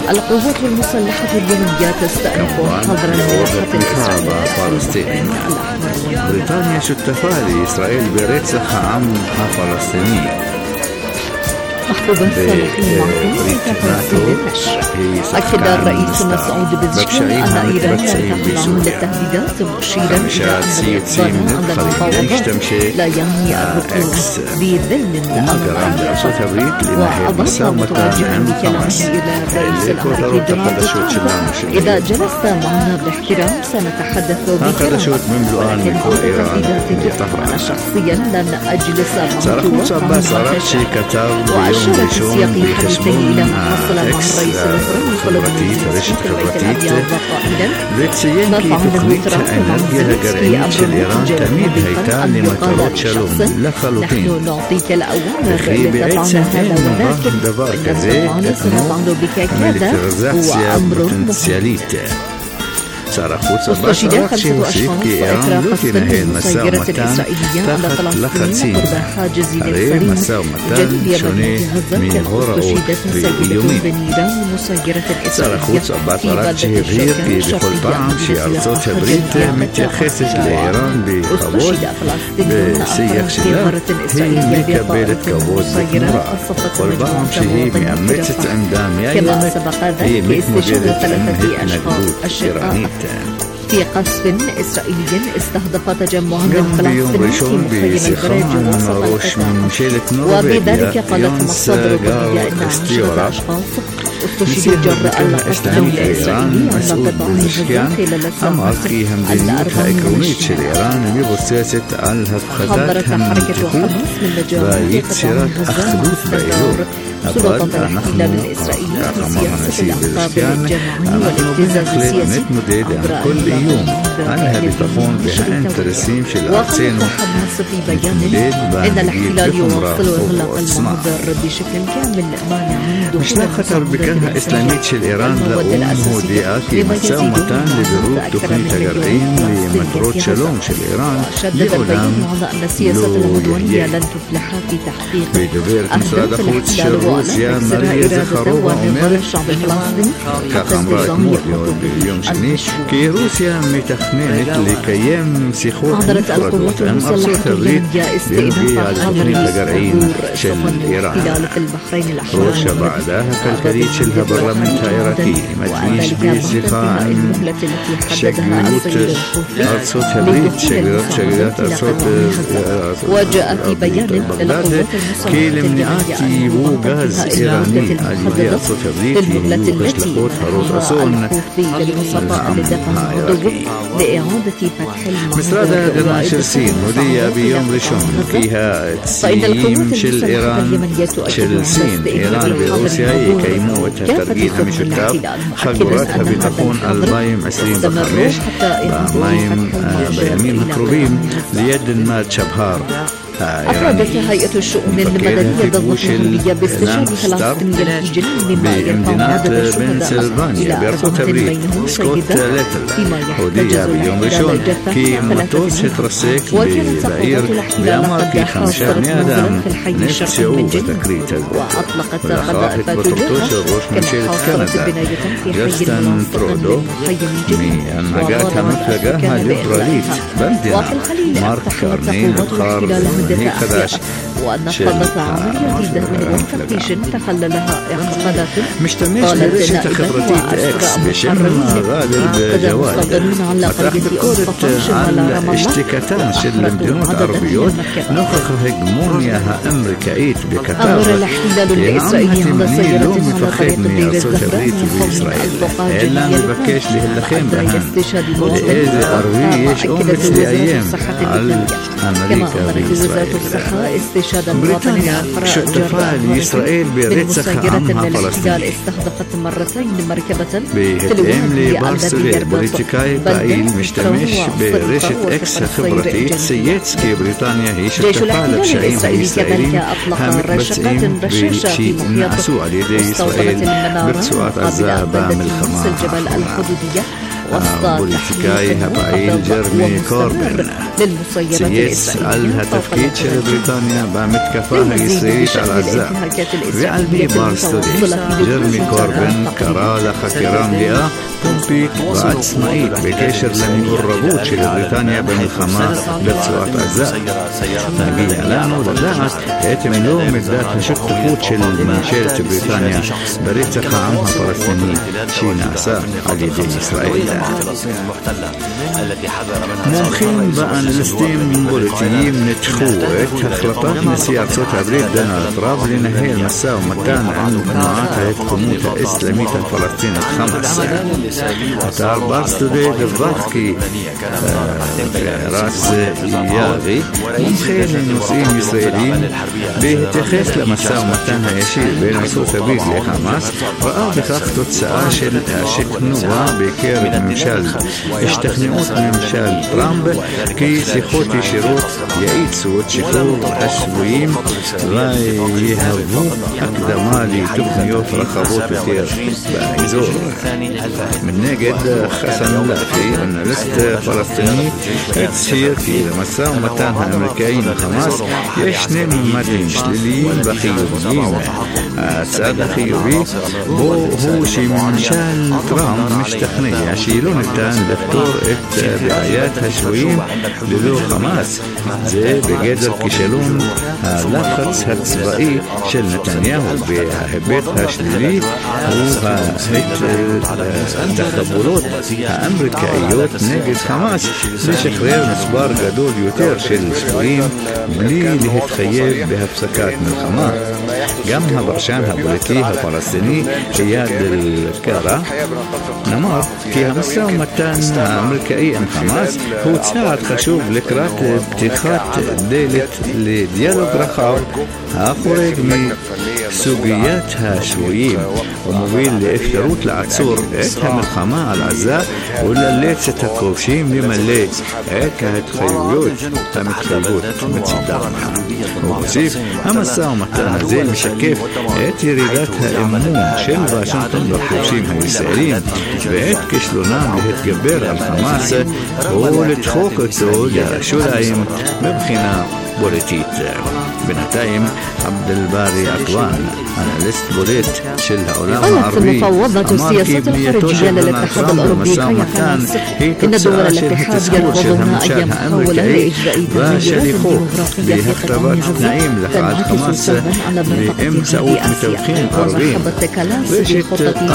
القوات المسلحة اليمنية تستأنف حظر الملاحة الإسرائيلية. بريطانيا شتفاء لإسرائيل برצח העם הפלסטיני. محبوب الصالحين معكم في تفاصيل النشر. أكد الرئيس مسعود بزشكان أن إيران لا تخضع للتهديدات مشيرا إلى أن الإقدام على المفاوضات لا يعني الركود بذل الأمر. وأضاف متوجها بكلامه إلى الرئيس الأمريكي دونالد ترامب: إذا جلست معنا باحترام سنتحدث بكرامة، ولكن تهديدات أنا شخصيا لن أجلس معك وأشار في سياق حديثه إلى ما حصل مع الرئيس الأوكراني فولوديمير زيلينسكي في البيت الأبيض قائلا: ما فعله ترامب مع زيلينسكي أمر جدا محبطا لقال لشخص: نحن نعطيك الأوامر لتفعل هذا وذاك، وإن سنفعل بك كذا، هو أمر محبط. واستشهد 5 أشخاص إثر قصف مسيرة إسرائيلية على فلسطين قرب حاجز نصرين جنوب يمن غزة. كما استشهدت سيدة بنيران مسيرة إسرائيلية في بلدة الشرقية الشرقية מתייחסת לאיראן בכבוד בשיח שלה. היא מקבלת כבוד בתמורה. כל פעם שהיא מאמצת עמדה מאיימת היא מתמודדת עם התנגדות איראנית. في قصف إسرائيلي استهدف تجمعا فلسطيني في مخيم البرج وسط القطاع، وبذلك قالت مصادر طبية إن 10 أشخاص استشهدوا جراء القصف الإسرائيلي على قطاع غزة خلال الساعات העקרונית של איראן מבוססת על הפחתת המתיחות ויצירת אחדות באזור. אבל אנחנו, כך אמר הנשיא פזשקיאן, אנחנו בהחלט נתמודד עם כל איום על הביטחון והאינטרסים של ארצנו, נתמודד בהנהיג בחומרה ובעוצמה. משלחת הרפובליקה האסלאמית של איראן לאו"ם הודיעה כי משא ומתן לבירור תוכנית הגרעין למטרות שלום של איראן לעולם לא יהיה. בדוברת משרד החוץ של רוסיה מריה זכרובה אומרת, כך אמרה אתמול ביום שני, כי רוסיה מתכננת לקיים שיחות נפרדות עם ארצות הברית בנוגע לתוכנית הגרעין של איראן. ראש הוועדה הכלכלית של הפרלמנט העיראקי מדגיש בשיחה עם שגרירות ארצות הברית, שגרירת ארצות הברית בבגדד, כי למניעת ייבוא גז איראני על ידי ארצות הברית יהיו השלכות הרות אסון על העם העיראקי. משרד ההגנה של סין הודיע ביום ראשון כי הציים של איראן, של סין, איראן ורוסיה יקיימו את התרגיל המשותף חגורת הביטחון 2025 בימים הקרובים ליד נמל צ'בהר. أفادت هيئة الشؤون المدنية الظهرية باستشهاد فلسطينيين في جنين مما يرفع عدد الشهداء إلى 4 بينهم سيدات فيما يحتج الجثة כי מטוס התרסק בעיר ואמר כי 5 בני אדם נפצעו בתקרית הזאת. ולאחר התפטרותו של ראש ממשלת קנדה ג'סטין טרודו מהנהגת המפלגה הליברלית במדינה, מרק קרני נבחר מנהיג חדש של המפלגה. משתמש ברשת החברתית אקס בשם גאלב ג'וואד פתח ביקורת על השתיקתן של מדינות ערביות נוכח ההגמוניה האמריקאית בקטר. העם התימני לא מפחד מארצות הברית וישראל, אלא מבקש להילחם בהן. לאיזה ערבי יש אומץ לאיים על אמריקה וישראל? בריטניה שותפה לישראל ברצח העם הפלסטיני. בהתאם לברסלר, פוליטיקאי פעיל משתמש ברשת אקס החברתית צייץ כי בריטניה היא שותפה לפשעים הישראלים המתבצעים ושנעשו על ידי ישראל ברצועת עזה במלחמה האחרונה. البوليتيكاي הפעיל ג'רמי קורבין צייץ על התפקיד של בריטניה במתקפה הישראלית על עזה ועל מי ברסטודי. ג'רמי קורבין קרא לחקירה מלאה, פומבית ועצמאית בקשר למעורבות של בריטניה במלחמה ברצועת עזה. מגיע לנו לדעת את מלוא מידת השותפות של ממשלת בריטניה ברצח העם הפלסטיני שנעשה על ידי ישראל. מומחים ואנליסטים פוליטיים ניתחו את החלטת נשיא ארצות הברית דונלד טראמפ לנהל משא ומתן עם תנועת ההתקוממות האסלאמית הפלסטינית חמאס. אתר ברסטודי דווח כי רז יאבי, מומחה לנושאים ישראלים, בהתייחס למשא ומתן הישיר בין ארצות הברית לחמאס, ראה בכך תוצאה של השכנוע בקרב הממשל. השתכנעות ממשל טראמפ כי שיחות ישירות יאיצו את שחרור השבויים ויהוו הקדמה לתוכניות רחבות יותר באזור. מנגד, חסן לאפי, אנליסט פלסטיני, הצהיר כי למשא ומתן האמריקאי לחמאס יש שני ממדים שליליים וחיוביים. הצד החיובי בו הוא שממשל טראמפ משתכנע שלא ניתן לפתור את בעיית השבויים ללא חמאס. זה בגדר כישלון הלחץ הצבאי של נתניהו, וההיבט השלילי הוא התחבולות האמריקאיות נגד חמאס לשחרר מספר גדול יותר של שבויים בלי להתחייב בהפסקת מלחמה. גם הפרשן הפוליטי הפלסטיני איאד אל-קרא אמר כי המשא ומתן האמריקאי עם חמאס הוא צעד חשוב לקראת פתיחת דלת לדיאלוג רחב החורג מסוגיית השבויים ומוביל לאפשרות לעצור את המלחמה על עזה ולאלץ את הכובשים למלא את ההתחייבויות המתחייבות מצדם. הוא הוסיף, המשא ומתן הזה משקף את ירידת האמון של וושינגטון בכובשים הישראלים ואת כישלונם להתגבר על חמאס ולדחוק אותו לשוליים מבחינה פוליטית. בינתיים עבדלבארי עטואן, אנליסט בולט של העולם הערבי, אמר כי בנייתו של דונלד טראמפ במשא ומתן היא תוצאה של התסכול של הממשל האמריקאי ושליחו בהכתבת תנאים להפעלת חמאס באמצעות מתווכים ערבים. רשת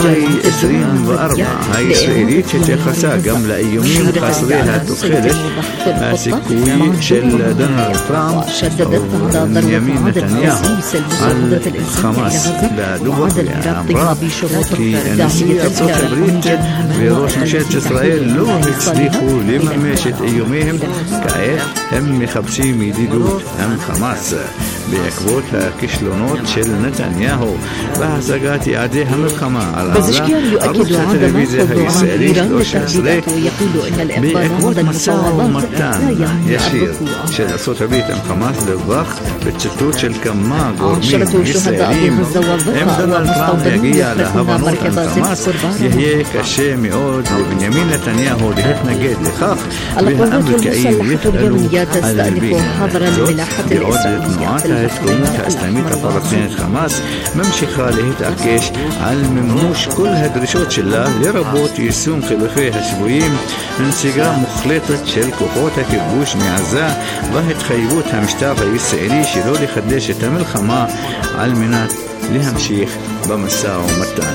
I-24 הישראלית התייחסה גם לאיומים חסרי התוחלת הסיכוי של דונלד טראמפ ובנימין נתניהו על חמאס לדובר, אמרה כי נשיא ארצות הברית וראש ממשלת ישראל לא הצליחו לממש את איומיהם. כעת הם מחפשים ידידות עם חמאס בעקבות הכישלונות של נתניהו בהשגת יעדי המלחמה על עזה. ערוץ הטלוויזיה הישראלי 13 בעקבות משא ומתן ישיר של ארצות הברית עם חמאס דווח בציטוט של כמה גורמים ישראלים אם דונלד טראמפ יגיע להבנות עם חמאס יהיה קשה מאוד לבנימין נתניהו להתנגד לכך והאמריקאים יפעלו על הבין זאת בעוד תנועת ההתקוממות האסלאמית הפלסטינית חמאס ממשיכה להתעקש על מימוש כל הדרישות שלה לרבות יישום חילופי השבויים, נסיגה מוחלטת של כוחות הכיבוש מעזה והתחייבות המשטר הישראלי שלא לחדש את המלחמה על מנת להמשיך במשא ומתן.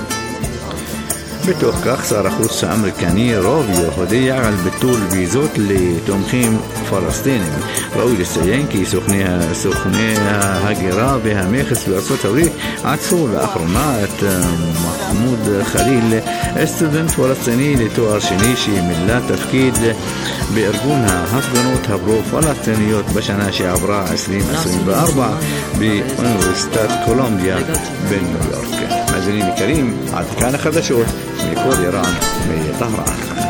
בתוך כך שר החוץ האמריקני רוביו הודיע על ביטול ויזות לתומכים פלסטינים. ראוי לציין כי סוכני ההגירה והמכס בארצות הברית עצרו לאחרונה את מחמוד חליל, סטודנט פלסטיני לתואר שני שמילא תפקיד בארגון ההפגנות הפרו-פלסטיניות בשנה שעברה 2024 באוניברסיטת קולומביה בניו יורק. מאזינים יקרים, עד כאן החדשות מכל איראן מטהרן.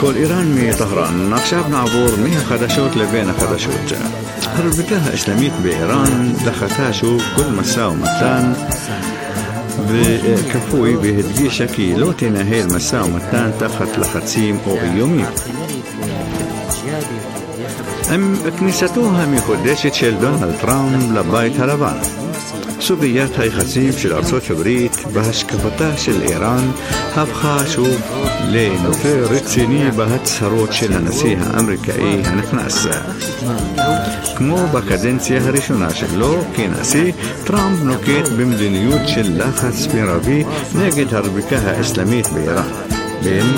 כל איראן מטהרן. עכשיו נעבור מהחדשות לבין החדשות. הרפובליקה האסלאמית באיראן דחתה שוב כל משא ומתן וכפוי והדגישה כי לא תנהל משא ומתן תחת לחצים או איומים. עם כניסתו המחודשת של דונלד טראמפ לבית הלבן, סוגיית היחסים של ארצות הברית בהשקפתה של איראן הפכה שוב לנושא רציני בהצהרות של הנשיא האמריקאי הנכנס. כמו בקדנציה הראשונה שלו כנשיא, טראמפ נוקט במדיניות של לחץ מרבי נגד הרפובליקה האסלאמית באיראן בין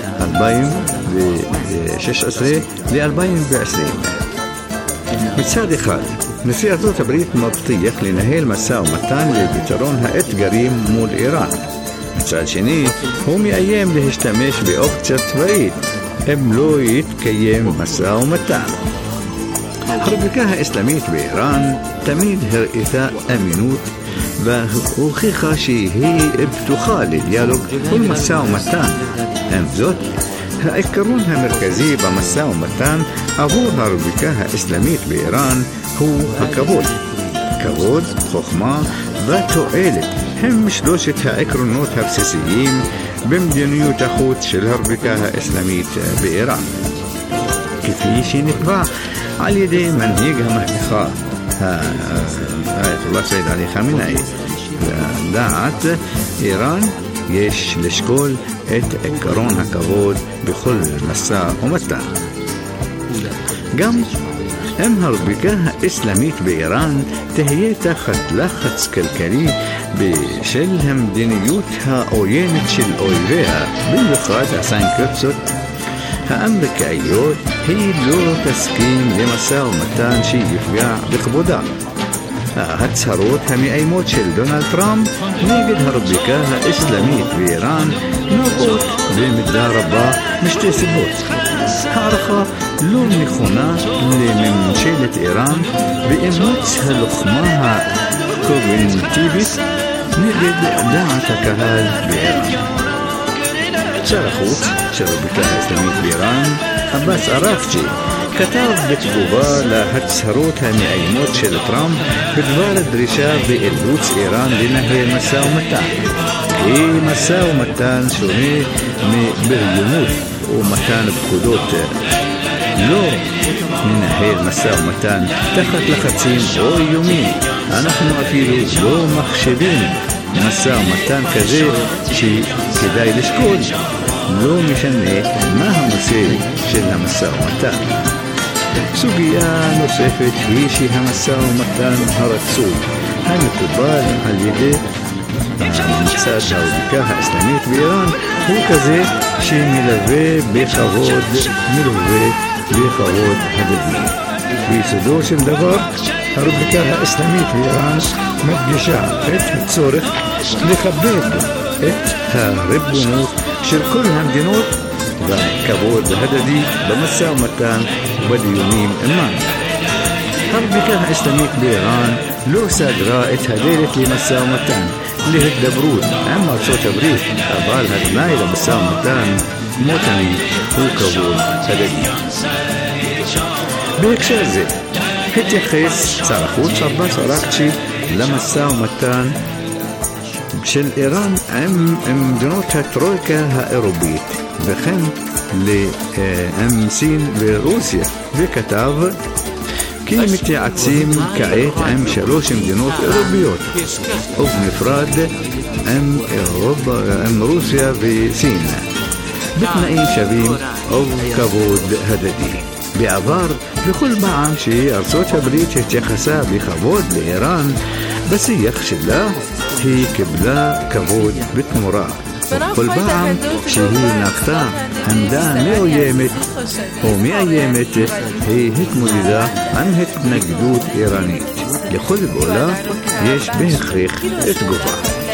2016 ל-2020. מצד אחד, נשיא ארצות הברית מבטיח לנהל משא ומתן לפתרון האתגרים מול איראן. מצד שני, הוא מאיים להשתמש באופציה צבאית אם לא יתקיים משא ומתן. הרפובליקה האסלאמית באיראן תמיד הראתה אמינות והוכיחה שהיא פתוחה לדיאלוג ולמשא ומתן. עם זאת, העיקרון המרכזי במשא ומתן עבור הרפובליקה האסלאמית באיראן הוא הכבוד. כבוד, חוכמה ותועלת הם שלושת העקרונות הבסיסיים במדיניות החוץ של הרפובליקה האסלאמית באיראן, כפי שנקבע על ידי מנהיג המהפכה האייתולlah סעיד עלי חמינאי. לדעת איראן יש לשקול את עקרון הכבוד בכל משא ומתן. גם אם הרפובליקה האסלאמית באיראן תהיה תחת לחץ כלכלי בשל המדיניות העוינת של אויביה, במיוחד הסנקציות האמריקאיות, היא לא תסכים למשא ומתן שיפגע בכבודה. ההצהרות המאיימות של דונלד טראמפ נגד הרפובליקה האסלאמית באיראן נובעות במידה רבה משתי סיבות. הערכה לא נכונה לממשלת איראן ואימוץ הלוחמה הקוגניטיבית נגד דעת הקהל באיראן. שר החוץ של הרפובליקה האסלאמית באיראן, עבאס עראקצ'י, כתב בתגובה להצהרות המאיימות של טראמפ בדבר הדרישה ואילוץ איראן לנהל משא ומתן. כי משא ומתן שונה מבריונות ומתן פקודות. לא ננהל משא ומתן תחת לחצים או איומים. אנחנו אפילו לא מחשבים משא ומתן כזה שכדאי לשקול. לא משנה מה הנושא של המשא ומתן. סוגיה נוספת היא שהמשא ומתן הרצוי המקובל על ידי מצד הרפובליקה האסלאמית באיראן הוא כזה שמלווה בכבוד הדדי. ביסודו של דבר, הרפובליקה האסלאמית באיראן מדגישה את הצורך לכבד את הריבונות של כל המדינות והכבוד ההדדי במשא ומתן ובדיונים עימן. הרפובליקה האסלאמית באיראן לא סגרה את הדלת למשא ומתן להידברות עם ארצות הברית, אבל התנאי למשא ומתן כמו תמיד הוא כבוד הדדי. בהקשר זה התייחס שר החוץ עבאס עראקצ'י למשא ומתן של איראן עם מדינות הטרויקה האירופית וכן עם סין ורוסיה, וכתב כי מתייעצים כעת עם 3 מדינות אירופיות ובנפרד עם רוסיה וסין בתנאים שווים ובכבוד הדדי. בעבר, בכל פעם שארצות הברית התייחסה בכבוד לאיראן בשיח שלה, היא קיבלה כבוד בתמורה. כל פעם שהיא נקטה עמדה מאוימת או מאיימת, היא התמודדה עם התנגדות איראנית. לכל פעולה יש בהכרח תגובה.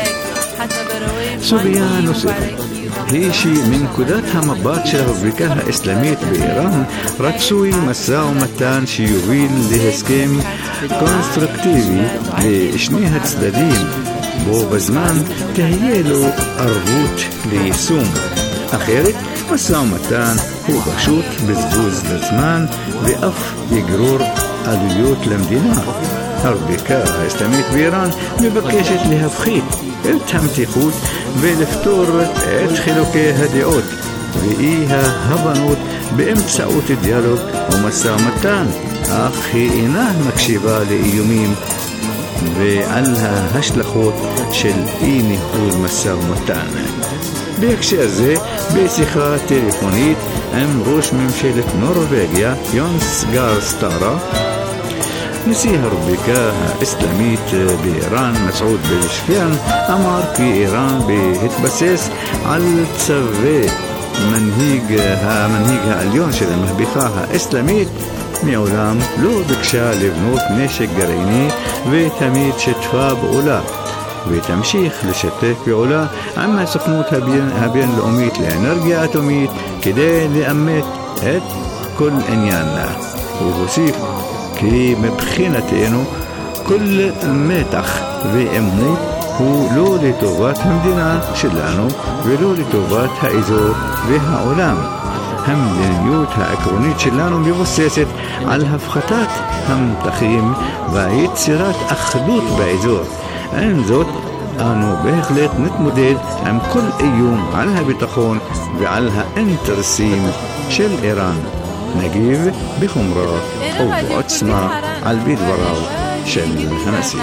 סוגיה נוספת היא שמנקודת המבט של הרפובליקה האסלאמית באיראן רצוי משא ומתן שיוביל להסכם קונסטרוקטיבי לשני הצדדים, בו בזמן תהיה לו ערבות ליישום. אחרת, משא ומתן הוא פשוט בזבוז לזמן ואף יגרור עלויות למדינה. הרפובליקה האסלאמית באיראן מבקשת להפחית את המתיחות ולפתור את חילוקי הדעות ואי ההבנות באמצעות דיאלוג ומשא ומתן, אך היא אינה מקשיבה לאיומים ועל ההשלכות של אי ניהול משא ומתן. בהקשר זה, בשיחה טלפונית עם ראש ממשלת נורווגיה יונס גאר סטארה, נשיא הרפובליקה האסלאמית באיראן מסעוד פזשקיאן אמר כי איראן בהתבסס על צווי המנהיג העליון של המהפכה האסלאמית מעולם לא ביקשה לבנות נשק גרעיני ותמיד שיתפה פעולה ותמשיך לשתף פעולה עם הסוכנות הבינלאומית לאנרגיה אטומית כדי לאמת את כל עניין. הוא הוסיף כי מבחינתנו כל מתח ועימות הוא לא לטובת המדינה שלנו ולא לטובת האזור והעולם. המדיניות העקרונית שלנו מבוססת על הפחתת המתחים ויצירת אחדות באזור. עם זאת, אנו בהחלט נתמודד עם כל איום על הביטחון ועל האינטרסים של איראן. נגיב בחומרה ובעוצמה על פי דבריו של הנשיא.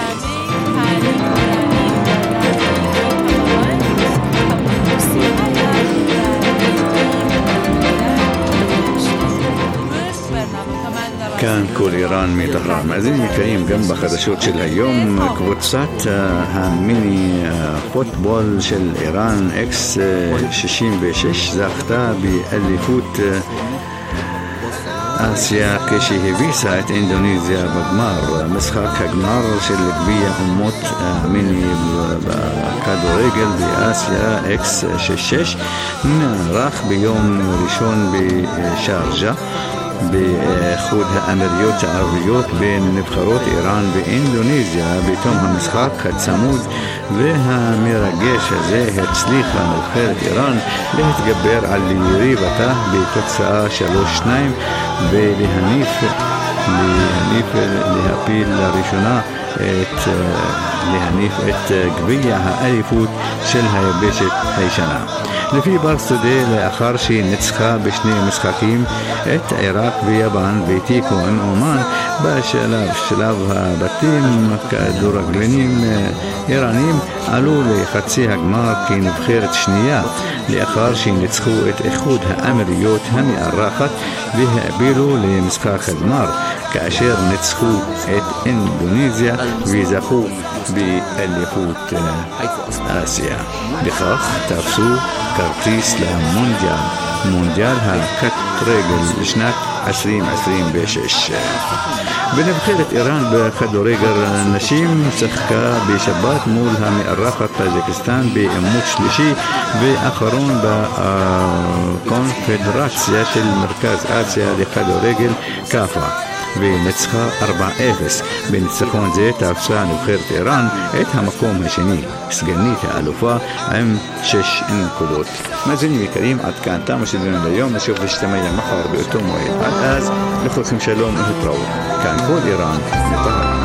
כאן כל איראן מטהרן. מאזינים יקרים, גם בחדשות של היום, קבוצת המיני פוטבול של איראן X66 זכתה באליפות אסיה כשהביסה את אינדונזיה בגמר. משחק הגמר של גביע אומות המיני בכדורגל באסיה X66 נערך ביום ראשון בשארג'ה באיחוד האמירויות הערביות בין נבחרות איראן ואינדונזיה. בתום המשחק הצמוד והמרגש הזה הצליחה נבחרת איראן להתגבר על יריבתה בתוצאה 3-2 להפיל לראשונה להניף את גביע האליפות של היבשת הישנה. לפי ברסטודה, לאחר שהיא ניצחה בשני משחקים את עיראק ויפן ותיקו עם אומן בשלב הבתים, כדורגלנים איראנים עלו לחצי הגמר כנבחרת שנייה לאחר שניצחו את איחוד האמירויות המארחת והעפילו למשחק הגמר כאשר ניצחו את אינדונזיה וזכו באליפות אסיה. בכך תפסו כרטיס למונדיאל הכדורגל לשנת 2026. בנבחרת איראן בכדורגל נשים שיחקה בשבת מול המארחת טאג'יקיסטן בעימות שלישי ואחרון בקונפדרציה של מרכז אסיה לכדורגל קאפה וניצחה 4-0. בניצחון זה תפסה נבחרת איראן את המקום השני, סגנית האלופה עם 6 נקודות. מאזינים יקרים, עד כאן תם השידור היום. נשוב להשתמע מחר באותו מועד. עד אז לכולכם שלום ולהתראות. כאן כל איראן מטהרן.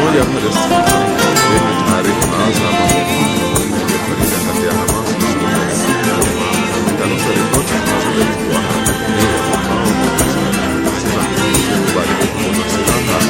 ya Palestina yenye taarifa za farida kati ya Hamas na tanusa ripoti zinazoletwa ya makao kubali kupunguza silaha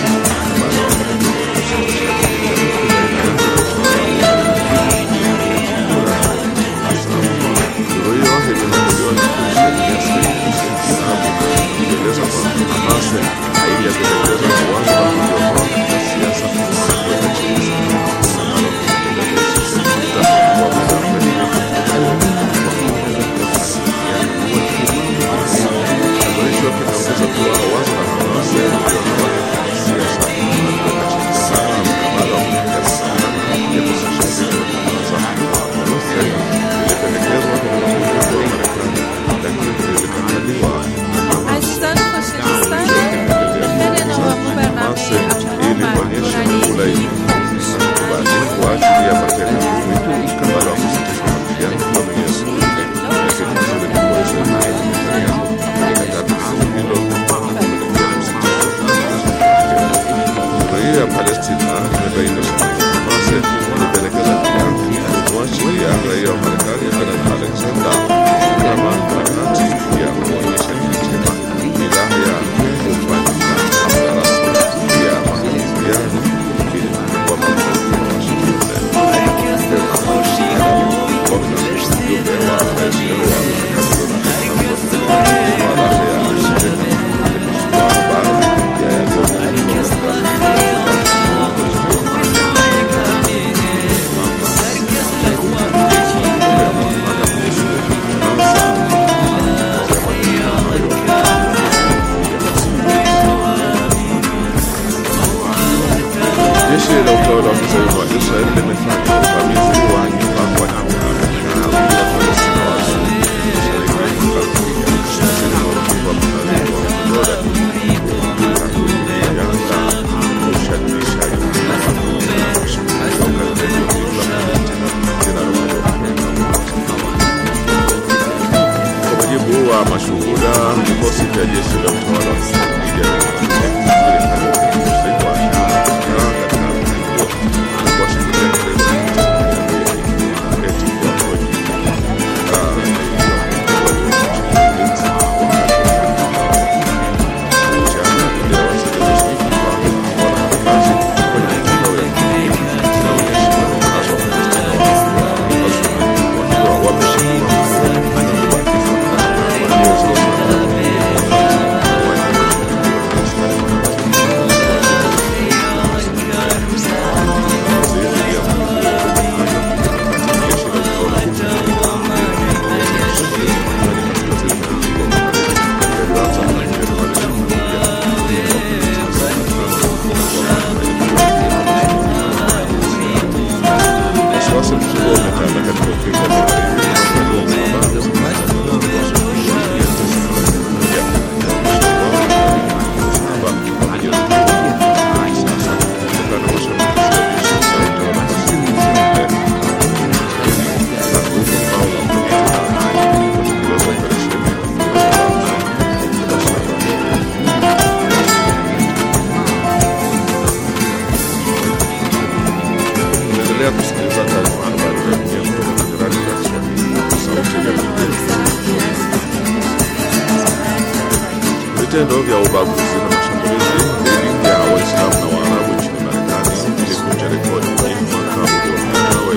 vitendo vya ubaguzi na mashambulizi dhidi ya Waislamu na Waarabu nchini Marekani vilivunja rekodi kwenye mwaka uliopita wa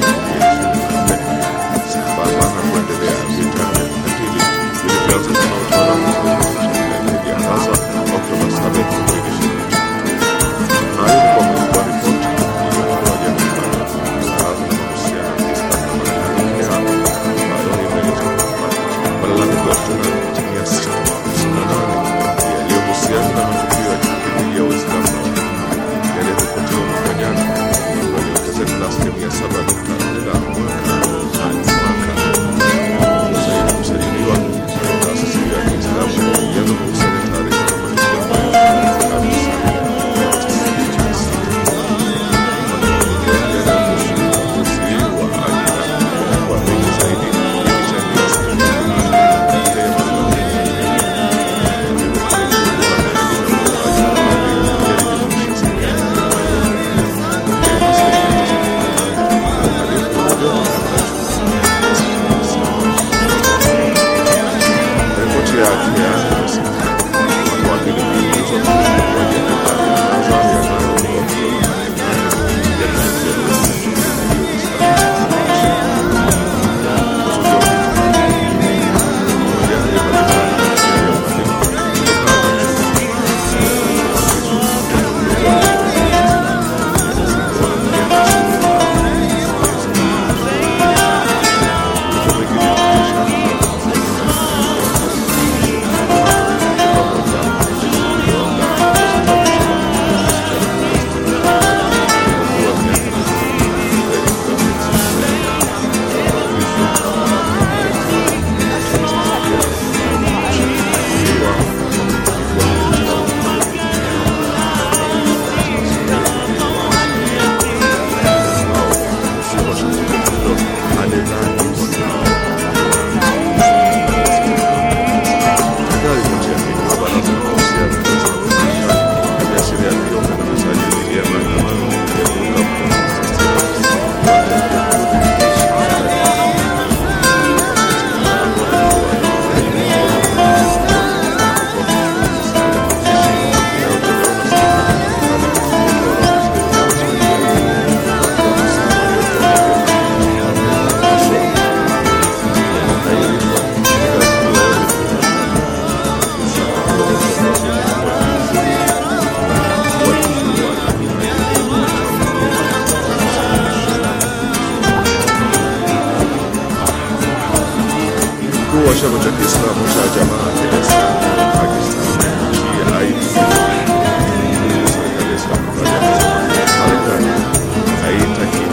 2024 sambamba na kuendelea vita vya kikatili vilivyoanza kama utawala dhidi ya Gaza Oktoba 7, 2023. Hayo ni kwa mujibu wa ripoti iliyotolewa jana Baraza la Mahusiano ya Kiislamu na Marekani ambayo imeeleza kwamba malalamiko ya 658 yaliyohusiana na chama cha Kiislamu cha Jamaat al-Islami Pakistan serikali ya Islamabad Marekani haitaki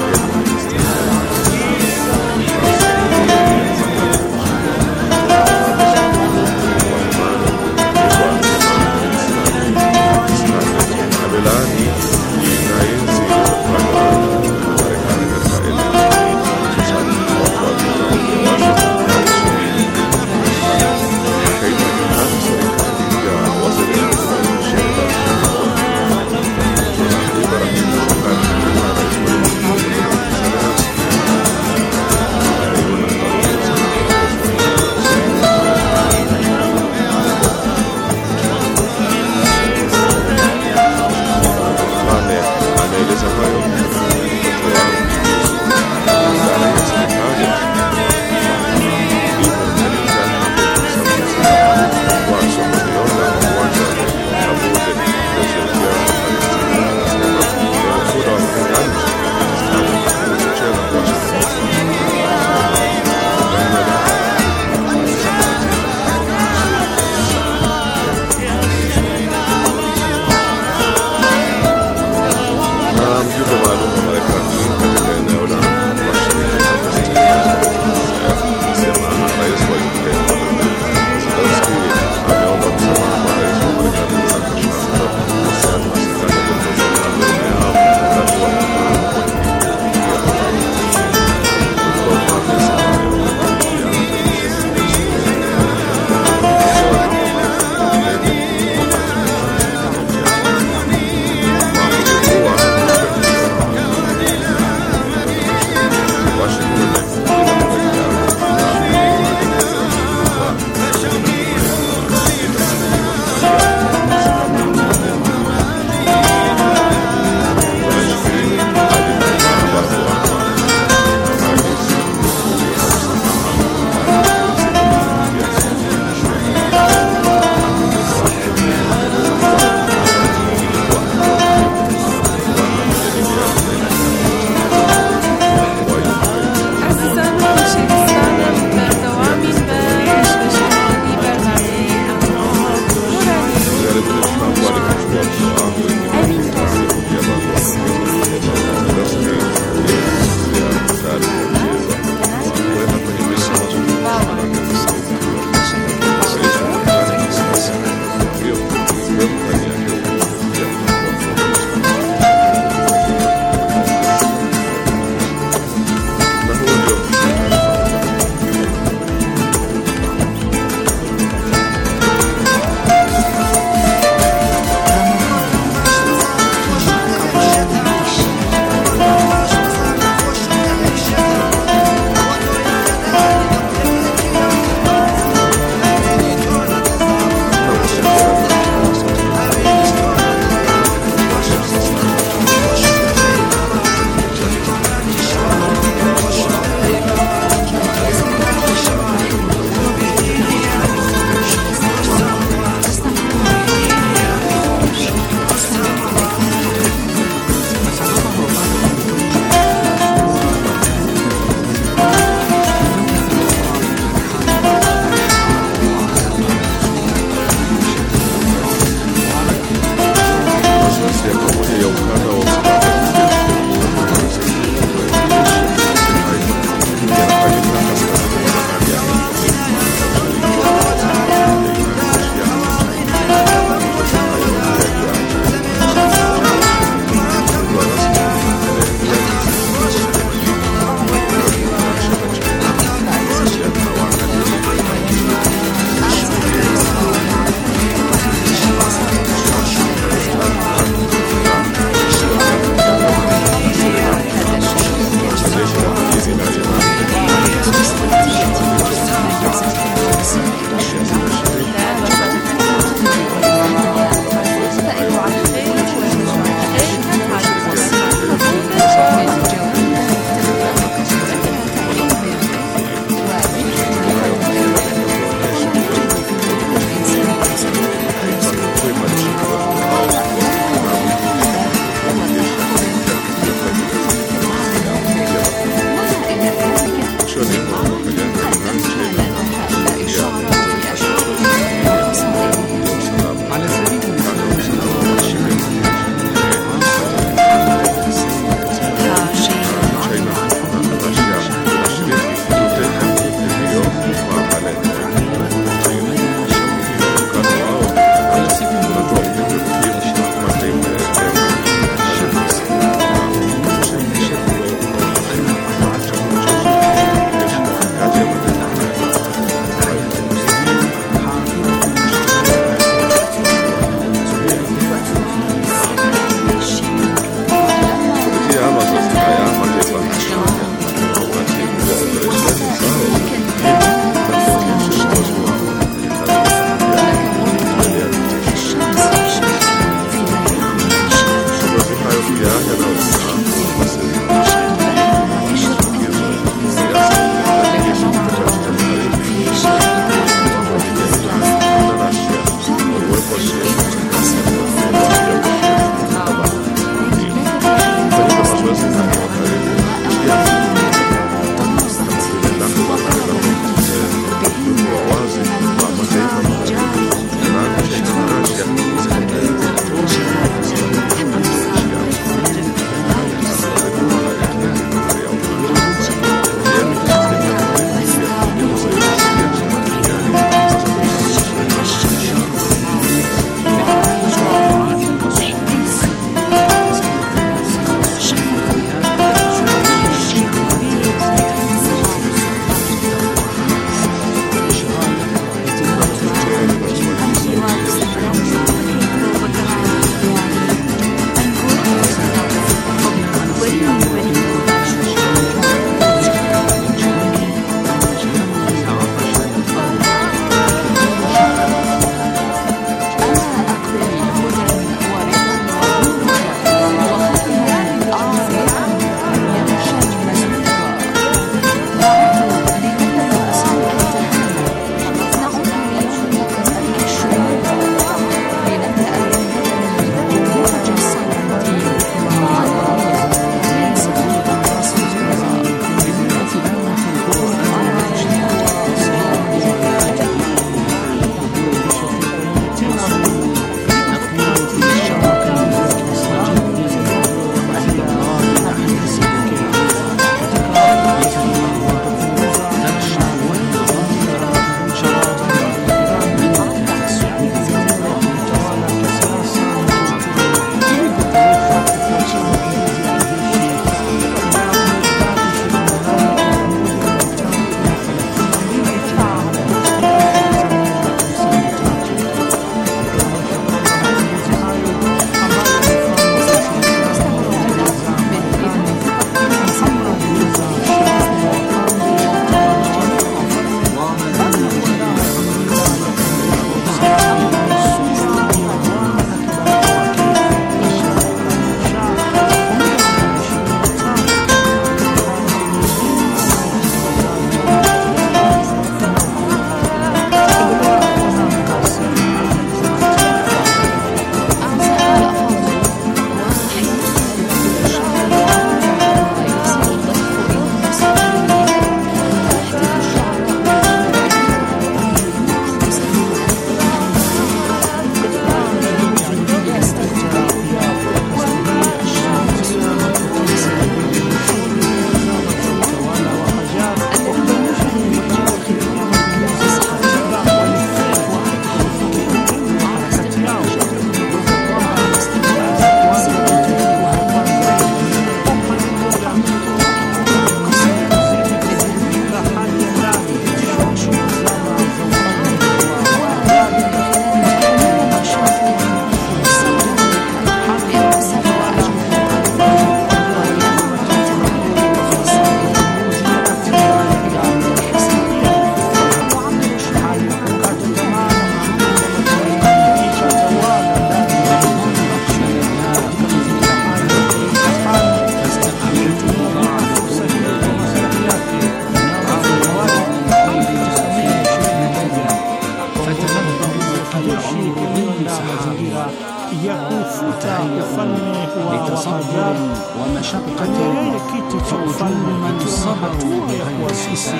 مشقة فوجود من صبروا بغير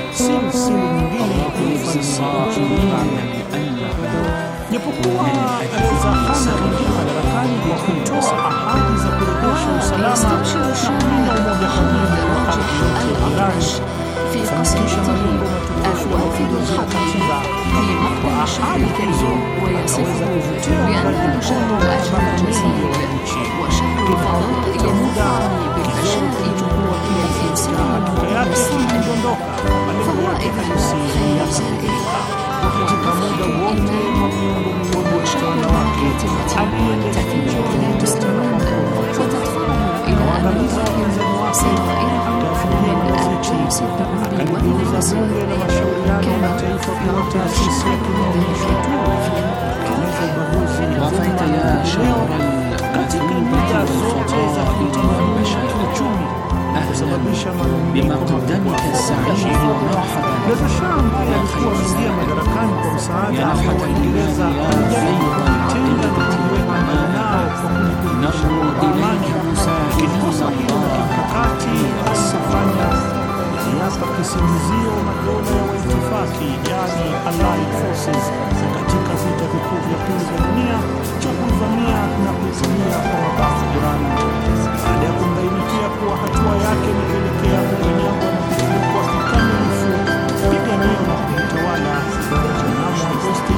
japokuwa aliweza hana kuingia madarakani kwa kutoa ahadi za kurejesha usalama na kulinda umoja kamili wa ardhi yote angani, kufanikisha malengo matukufu ya mapinduzi ya katiba. Kwa ahadi hizo akaweza kuvutia uungaji mkono wa tabaka nyingi ya wananchi. Katika muda mrefu kuchukua kila fursa, hatua yake ilidondoka, malengo yake halisi yakakamilika. Katika muda wote wa miongo miwili ya utawala wake aliendelea kutetea kuwaangamiza wapinzani wake, akayafungia magazeti, akalivunja bunge na mashauriano na taifa kuwa taasisi ya kijamii tu, akameza ubaguzi katika nyanja zote za kijamii na kiuchumi, kusababisha manunguniko makubwa kwa wananchi. Reza Shah ambaye alikuwa ameingia madarakani kwa msaada wa Waingereza alijaribu kujitenga na kuweka mbali nao kwa kulikurudisha kwa amani, lakini kosa hilo la kimkakati alikufanya kiapa kisingizio madola ya waitifaki, yani Allied Forces, katika vita vikuu vya pili vya dunia cha kuivamia na kuitumia kwa mabavu Iran. Baada ya kumbainikia kuwa hatua yake imeelekea kukanyagwa na kufunikwa kikamilifu piganio la kujitawala, mnamo Agosti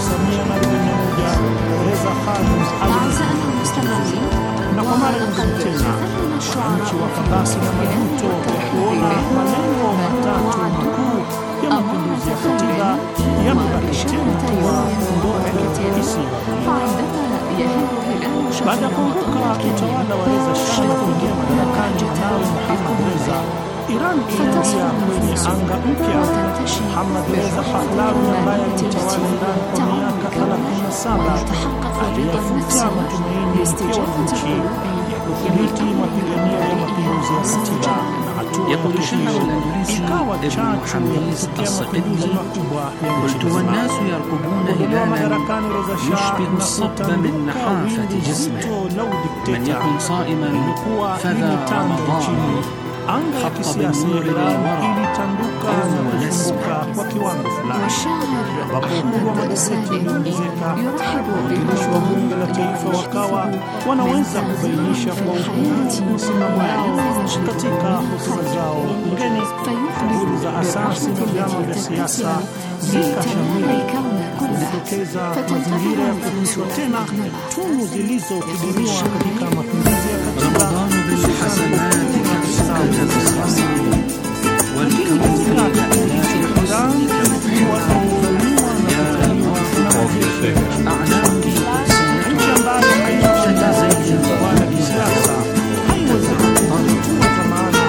1941 Reza Khan alijiuzulu, na kwa mara nyingine tena wananchi wakabasi na majuto ya kuona malengo matatu makuu ya mapinduzi ya katiba yamebaki tena kuwa ndoto isiyotimia. Baada ya kuanguka utawala wa Reza Shah na kuingia madarakani mwanawe Mohammad Reza, Iran iliingia kwenye anga mpya. Mohammad Reza Pahlavi ambaye alitawala Iran kwa miaka 37 aliyafuta matumaini ya wananchi ya kudhibiti mapigania ya mapinduzi ya katiba, na hatua hiyo ikawa chachu ya kutokea mapinduzi makubwa ya nchi nzima. Kuondolewa madarakani Reza Shah na kutanduka wingu zito la udikteta lilikuwa limetanda nchini. Anga ya kisiasa ya Iran ilitanduka na kufunguka kwa kiwango fulani, ambapo uhuru wa magazeti uliongezeka. Wawakilishi wa bunge la taifa wakawa wanaweza kubainisha kwa uhuru msimamo yao katika hotuba zao bungeni. Shughuli za asasi na vyama vya siasa zikashamiri na kujitokeza mazingira ya kuhuishwa tena tunu zilizopiganiwa katika mapinduzi ya katiba, lakini katika kipindi cha Iran ilikuwa inaungamiwa na kuzaliwa na majeshi nchi ambayo haina zaidi wala kisiasa haiwezi kuchukua hatua za maana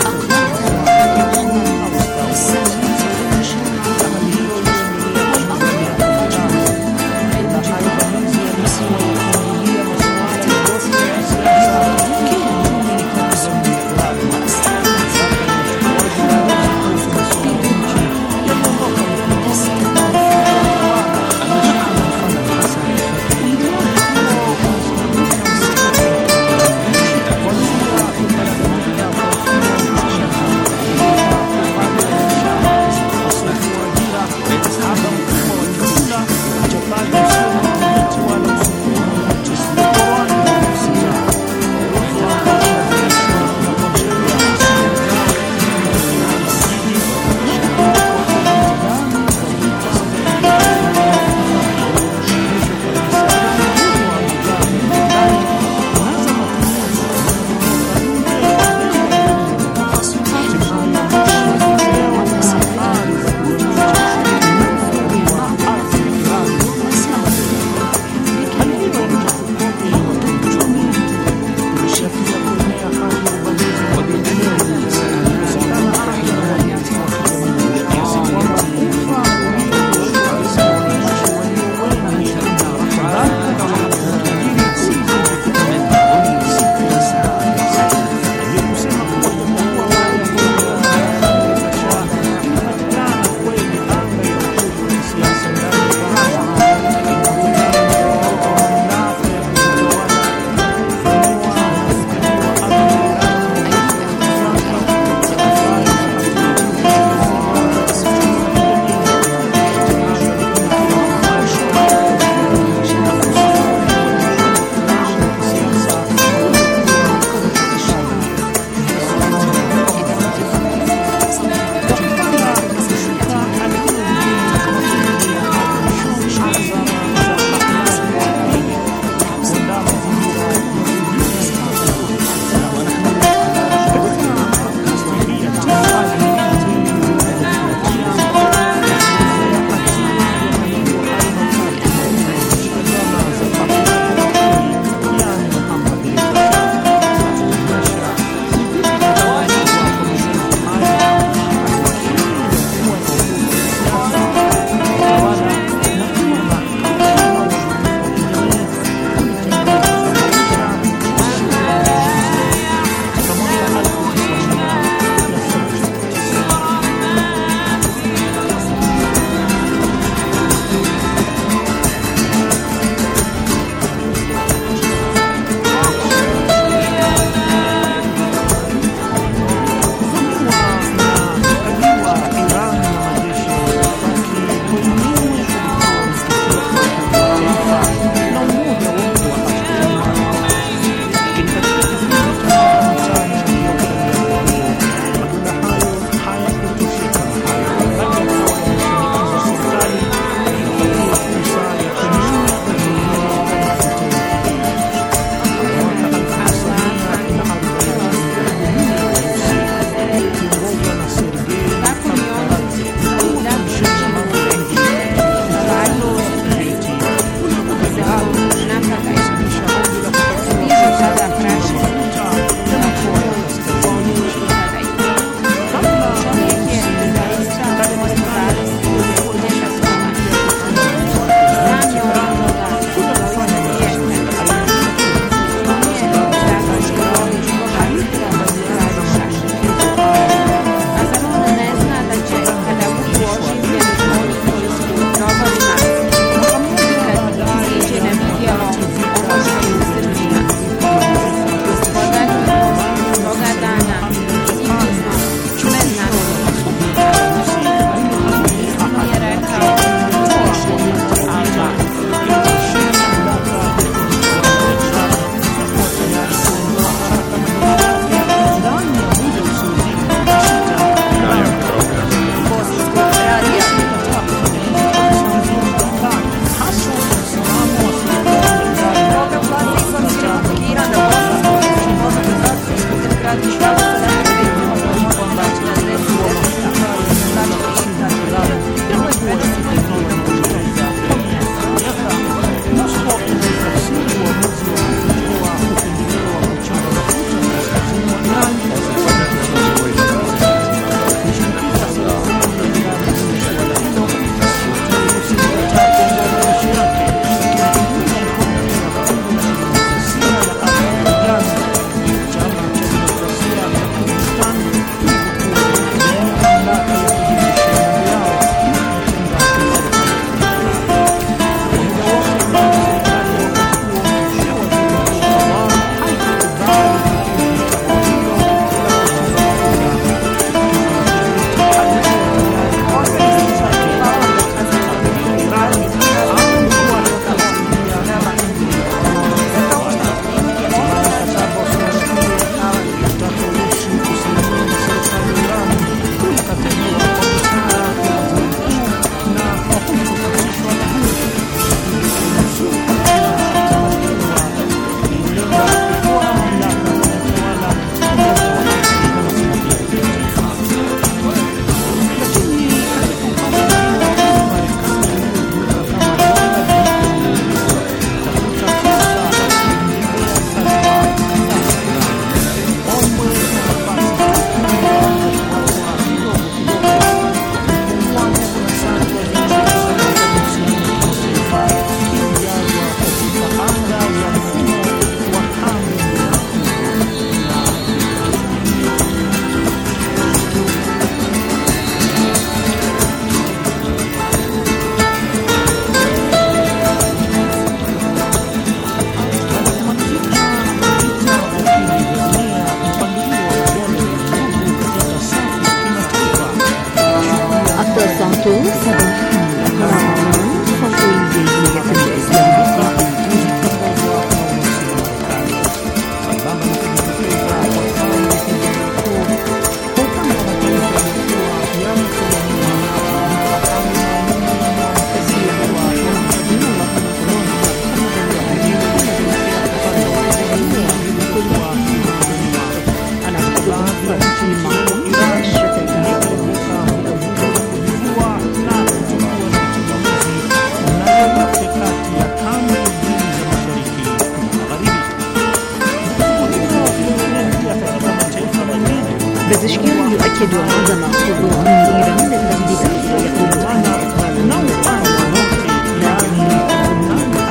بزشكيان يؤكد عدم خضوع إيران للتهديدات ويقول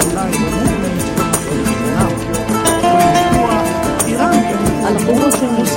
القوات المسلحة